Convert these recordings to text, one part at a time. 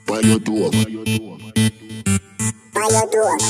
by your door. By your door.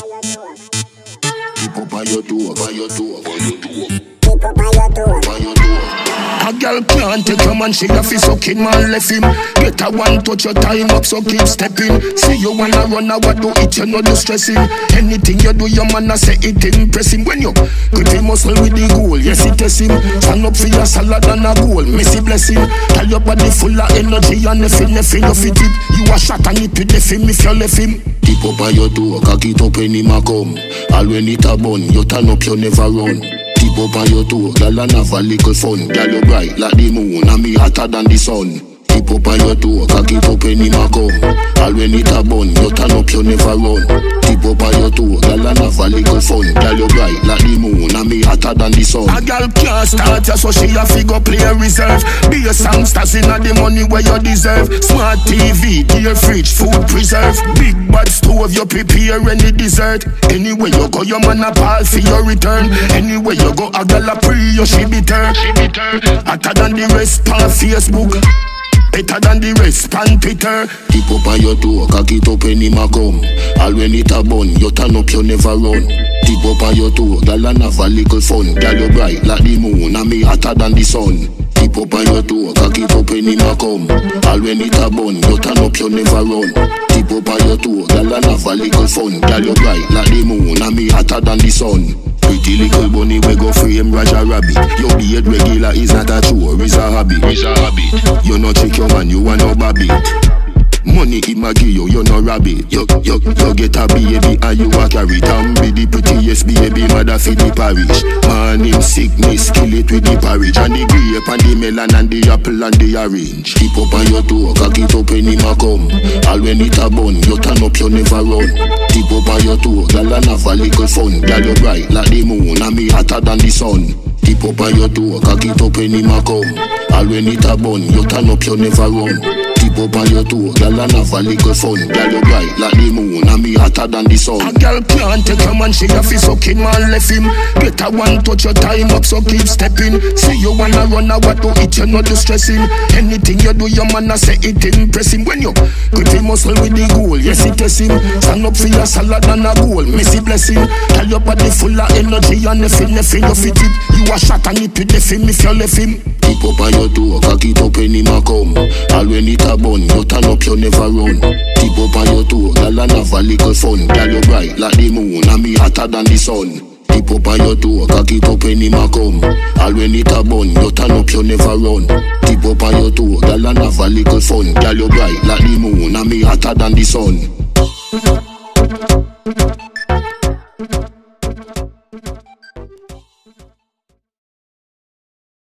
People by your door, by your door, by your door. People by your door. By your door. A girl can't take your man, she a fi sucking man left him. Get a one touch your time up, so keep stepping. See you wanna run a what do it, you know you stressing. Anything you do, your man a say it impress him. When you grip him muscle with the goal, yes it test him. Stand up for your salad and a goal, Messi bless him. Tell your body full of energy and nothing you fit it. You a shot and it with the film if you left him. Tip up by your door, cock it up when him a come. All when it a bun, you turn up, you never run. Tip up by your door, girl and have a little fun. Girl you bright like the moon and me hotter than the sun. Tip up by your door, cock it up when him a come. All when it a bun, you turn up, you never run. Tip up by your door, girl and have a little fun. Girl you bright like the moon and me hotter than the sun. A girl can't start ya, so she a figure play reserve. Be a songsters inna the money where you deserve. Smart TV, dear fridge, food preserve. Big bad stove, you prepare any dessert. Anywhere you go, your man a pal for your return. Anywhere you go, a girl a pre, you she be turn. Hotter than the rest on Facebook, better than the rest on Twitter. Tip up by your door, cock it up when him a come. All when it a bun, you turn up, you never run. Tip up by your door, girl and have a little fun. Girl you bright like the moon and me hotter than the sun. Tip up by your door, cock it up when him a come. All when it a bun, you turn up, you never run. Tip up by your door, girl and have a little fun. Girl you bright like the moon and me hotter than the sun. Pretty little bunny we go frame Raja Rabbit. Your beard regular is not a chore, it's a habit. You no check your man, you want no babbit. Money him a give you no rabbit. You get a baby and you a carry it. And be the prettiest baby mother for the parish. Man him sickness, kill it with the porridge. And the grape and the melon and the apple and the orange. Keep up on your door, cock it up when him a come. All when it a bun, you turn up, you never run. Keep up on your door, girl and have a little fun. Girl you bright like the moon and me hotter than the sun. Keep up on your door, cock it up when him a come. All when it a bun, you turn up, you never run. Keep up on your toe, girl and have a little fun. Girl you bright like the moon and me hotter than the sun. A girl can't take your man, she a fi sucking man left him. Get a one touch your time up, so keep stepping. See you wanna run a what do it, you know you stressing. Anything you do, your man a say it impress him. When you grip him muscle with the goal, yes it test him. Stand up for your salad and a goal, Messi bless him. Tell your body full of energy and nothing you fit it. You a shot and it with the film if you left him. Keep up on your door, cock it up when him a come. All when it a bun, you turn up, you never run. Keep up on your toe, girl and have a little fun. Girl you bright like the moon and me hotter than the sun. Keep up on your toe, cock it up when him a come. All when it a bun, you turn up, you never run. Keep up on your toe, girl and have a little fun. Girl you bright like the moon and me hotter than the sun.